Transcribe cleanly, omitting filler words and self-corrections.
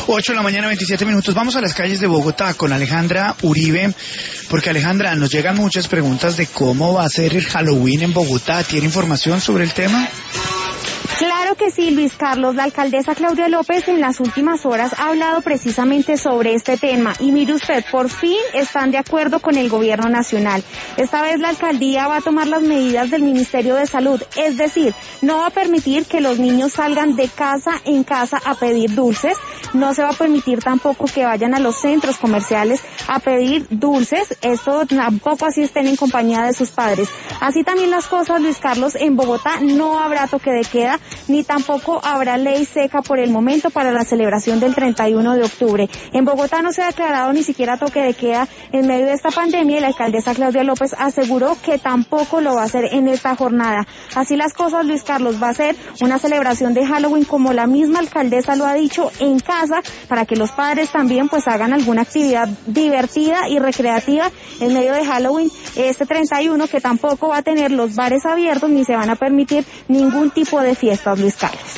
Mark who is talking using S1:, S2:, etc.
S1: 8 de la mañana, 27 minutos. Vamos a las calles de Bogotá con Alejandra Uribe, porque Alejandra, nos llegan muchas preguntas de cómo va a ser el Halloween en Bogotá. ¿Tiene información sobre el tema?
S2: Claro que sí, Luis Carlos. La alcaldesa Claudia López en las últimas horas ha hablado precisamente sobre este tema. Y mire usted, por fin están de acuerdo con el gobierno nacional. Esta vez la alcaldía va a tomar las medidas del Ministerio de Salud. Es decir, no va a permitir que los niños salgan de casa en casa a pedir dulces. No se va a permitir tampoco que vayan a los centros comerciales a pedir dulces. Esto tampoco así estén en compañía de sus padres. Así también las cosas, Luis Carlos, en Bogotá no habrá toque de queda, ni tampoco habrá ley seca por el momento para la celebración del 31 de octubre. En Bogotá no se ha declarado ni siquiera toque de queda en medio de esta pandemia y la alcaldesa Claudia López aseguró que tampoco lo va a hacer en esta jornada. Así las cosas, Luis Carlos, va a ser una celebración de Halloween como la misma alcaldesa lo ha dicho, en casa, para que los padres también pues hagan alguna actividad divertida y recreativa en medio de Halloween este 31, que tampoco va a tener los bares abiertos ni se van a permitir ningún tipo de fiestas, Luis Carlos.